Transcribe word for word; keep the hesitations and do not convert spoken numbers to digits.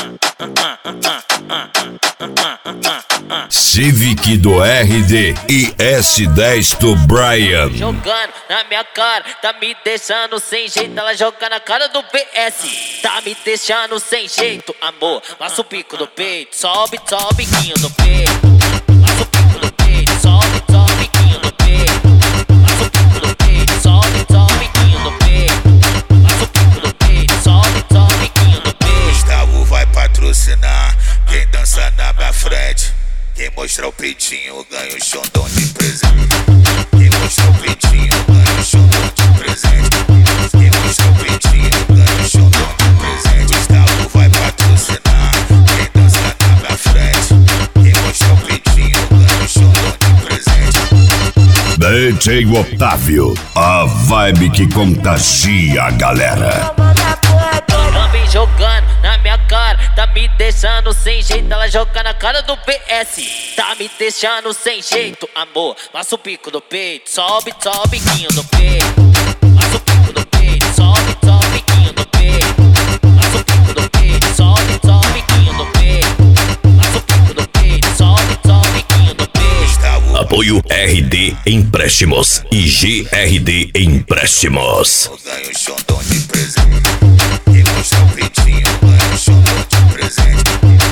Civic do R D e S dez do Brian. Jogando na minha cara, tá me deixando sem jeito. Ela joga na cara do P S, tá me deixando sem jeito, amor. Passa o bico do peito, sobe, sobe o biquinho do peito. Passa o bico do peito, sobe, sobe o biquinho do peito. Passa o bico do peito, sobe, sobe o biquinho do peito. Passa o bico do peito, sobe, sobe o biquinho do peito. Gustavo vai patrocinar quem dança na minha frente. Quem mostrar o peitinho ganha o xondão de presente. Quem mostrar o peitinho ganha o xondão de presente. Quem mostrar o peitinho ganha o xondão de presente. Gustavo vai patrocinar quem dança na minha frente. Quem mostrar o peitinho ganha o xondão de presente. D J Otávio, a vibe que contagia a galera. Também jogando na minha cara, tá me deixando sem jeito. Ela joga na cara do P S, tá me deixando sem jeito, amor. Passa o bico do peito, sobe, sobe o biquinho do peito. Passa o bico do peito, sobe, sobe o biquinho do peito. Passa o bico do peito, sobe, sobe o biquinho do peito. Passa o bico do peito, sobe, sobe o biquinho do peito. Apoio R D Empréstimos e G R D Empréstimos. Ganha o xondão de presente. Quem mostrar o peitinho ganha o xondão de presente.